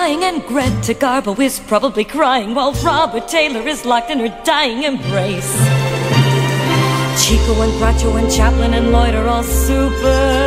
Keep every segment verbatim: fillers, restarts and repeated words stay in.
dying, and Greta Garbo is probably crying while Robert Taylor is locked in her dying embrace. Chico and Groucho and Chaplin and Lloyd are all super.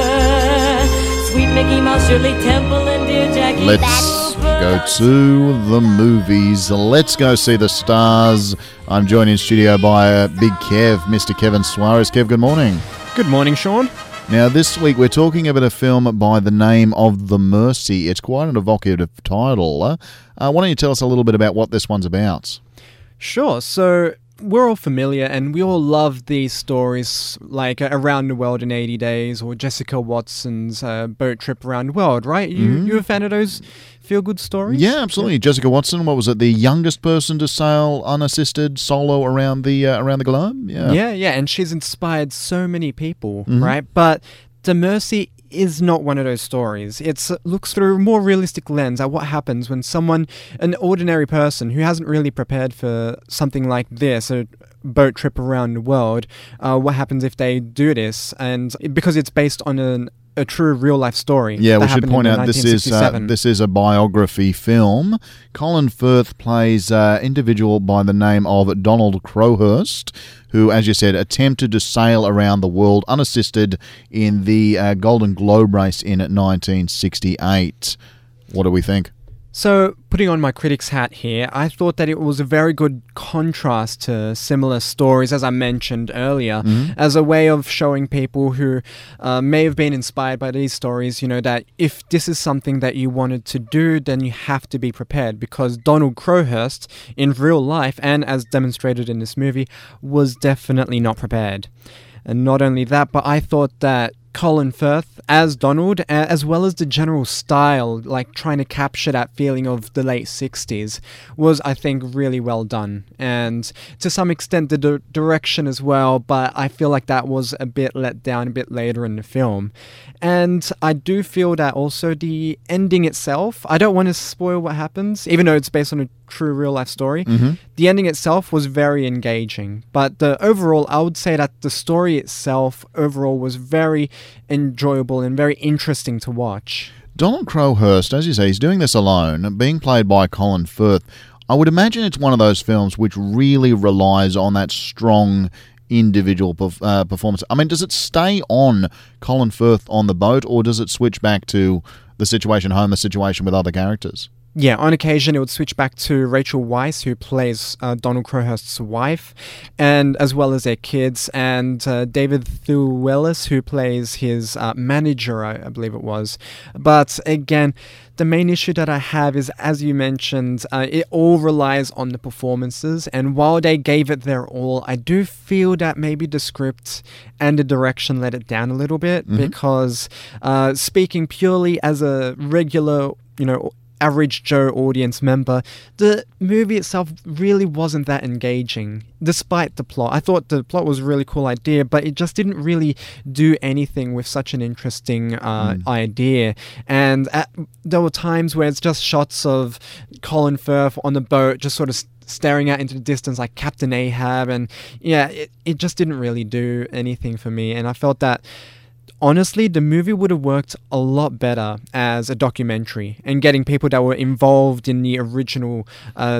Sweet Mickey Mouse, Shirley Temple, and dear Jackie. Let's go to the movies. Let's go see the stars. I'm joined in studio by uh, Big Kev, Mister Kevin Suarez. Kev, good morning. Good morning, Sean. Now, this week we're talking about a film by the name of The Mercy. It's quite an evocative title. Uh, why don't you tell us a little bit about what this one's about? Sure. So we're all familiar and we all love these stories like uh, Around the World in eighty days or Jessica Watson's uh, boat trip around the world, right? You, mm-hmm. you a fan of those feel-good stories? Yeah, absolutely. Yeah. Jessica Watson, what was it? The youngest person to sail unassisted solo around the uh, around the globe? Yeah, yeah, yeah. And she's inspired so many people, mm-hmm. right? But The Mercy is not one of those stories. It looks through a more realistic lens at what happens when someone, an ordinary person who hasn't really prepared for something like this, a boat trip around the world, uh, what happens if they do this? And because it's based on an a true real-life story. Yeah, we should point out this is uh, this is a biography film. Colin Firth plays an uh, individual by the name of Donald Crowhurst, who, as you said, attempted to sail around the world unassisted in the uh, Golden Globe race in nineteen sixty-eight. What do we think? So, putting on my critic's hat here, I thought that it was a very good contrast to similar stories, as I mentioned earlier, mm-hmm. as a way of showing people who uh, may have been inspired by these stories, you know, that if this is something that you wanted to do, then you have to be prepared, because Donald Crowhurst, in real life, and as demonstrated in this movie, was definitely not prepared. And not only that, but I thought that Colin Firth as Donald, as well as the general style, like trying to capture that feeling of the late sixties, was, I think, really well done. And to some extent, the di- direction as well, but I feel like that was a bit let down a bit later in the film. And I do feel that also the ending itself, I don't want to spoil what happens, even though it's based on a true real-life story. Mm-hmm. The ending itself was very engaging. But the overall, I would say that the story itself overall was very enjoyable and very interesting to watch. Donald Crowhurst, as you say, he's doing this alone, being played by Colin Firth. I would imagine it's one of those films which really relies on that strong individual perf- uh, performance. I mean, does it stay on Colin Firth on the boat, or does it switch back to the situation home, the situation with other characters? Yeah, on occasion it would switch back to Rachel Weisz, who plays uh, Donald Crowhurst's wife, and as well as their kids, and uh, David Thewlis, who plays his uh, manager, I, I believe it was. But again, the main issue that I have is, as you mentioned, uh, it all relies on the performances, and while they gave it their all, I do feel that maybe the script and the direction let it down a little bit, mm-hmm. because uh, speaking purely as a regular, you know, average Joe audience member, the movie itself really wasn't that engaging, despite the plot. I thought the plot was a really cool idea, but it just didn't really do anything with such an interesting uh, mm. idea. And at, there were times where it's just shots of Colin Firth on the boat, just sort of staring out into the distance like Captain Ahab, and yeah, it, it just didn't really do anything for me. And I felt that honestly, the movie would have worked a lot better as a documentary and getting people that were involved in the original uh,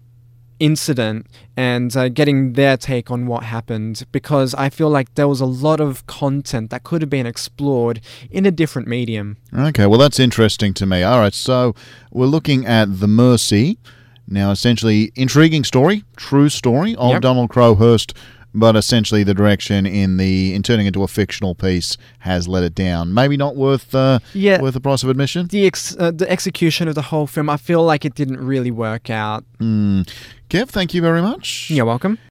incident and uh, getting their take on what happened, because I feel like there was a lot of content that could have been explored in a different medium. Okay, well, that's interesting to me. All right, so we're looking at The Mercy. Now, essentially, intriguing story, true story of yep. Donald Crowhurst, but essentially the direction in the in turning into a fictional piece has let it down. Maybe not worth uh, yeah, worth the price of admission. The ex- uh, the execution of the whole film, I feel like it didn't really work out. Mm. Kev, thank you very much. You're welcome.